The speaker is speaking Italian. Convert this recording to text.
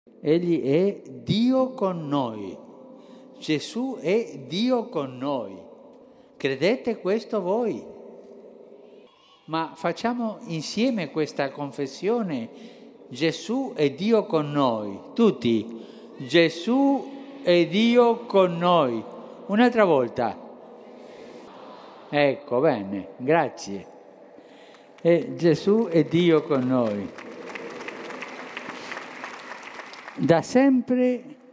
Egli è Dio con noi. Gesù è Dio con noi. Credete questo voi? Ma facciamo insieme questa confessione. Gesù è Dio con noi. Tutti. Gesù è Dio con noi. Un'altra volta. Ecco, bene, grazie. E Gesù è Dio con noi. Da sempre